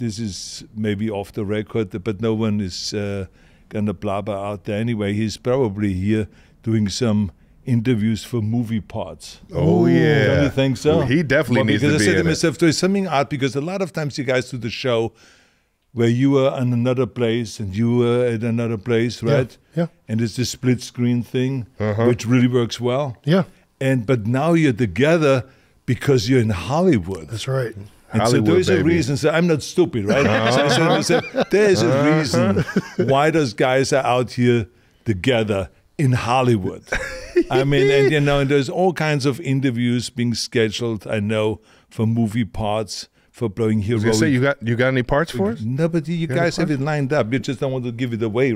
this is maybe off the record, but no one is gonna blabber out there anyway. He's probably here doing some interviews for movie parts. Oh yeah, don't you think so? Well, he definitely needs to be in it. Because I said to myself, there's something odd, because a lot of times you guys do the show where you are in another place and you were at another place, right? Yeah. And it's a split screen thing, which really works well. Yeah. But now you're together because you're in Hollywood. That's right. And Hollywood, so there's a baby. reason. So I'm not stupid, right? So I said to myself, there's a reason why those guys are out here together in Hollywood. I mean, and and there's all kinds of interviews being scheduled, I know, for movie parts, for playing heroic. You say you got any parts for us? No, but you guys have it lined up. You just don't want to give it away